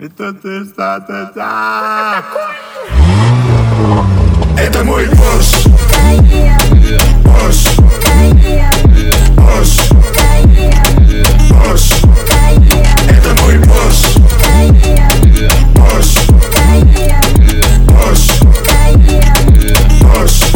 Это ты что-то. Это мой Porsche. Porsche. Porsche. Porsche. Это мой Porsche. Porsche. Porsche. Porsche.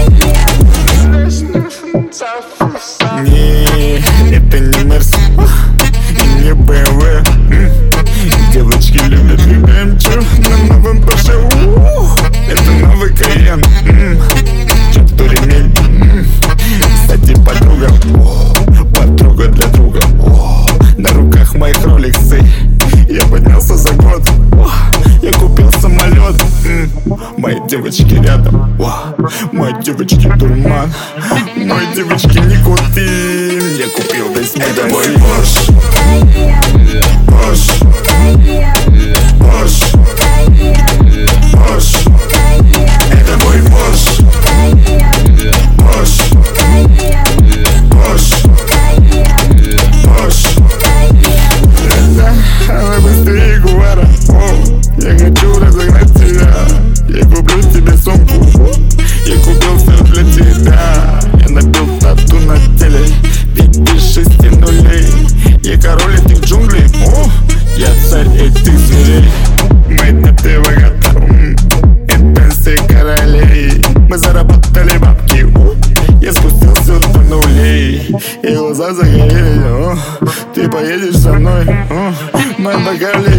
Не, это не Мерс, не BMW. Девочки любят МЧ на новом Porsche. Это новый Cayenne. Чё-то ремень. Кстати, подруга для друга. На руках моих роликсы. Я поднялся за год. Я купил самолет. Мои девочки рядом. Мои девочки дурман. Мои девочки никотин. Я купил весь мир. Это мой Porsche. Porsche. Porsche. Porsche. Это мой Porsche. Porsche. Porsche. Porsche. Давай быстрее, Гуара. Я хочу разогнать тебя. Я куплю тебе сумку. Я купил все для тебя. Я набил тату на теле. 5 из 6 нулей. Я король этих джунглей. Я царь этих зверей. Мы на ты богата. Это все королей. Мы заработали бабки. Я спустился до нулей. И глаза загорели. Ты поедешь со мной. Мы богали.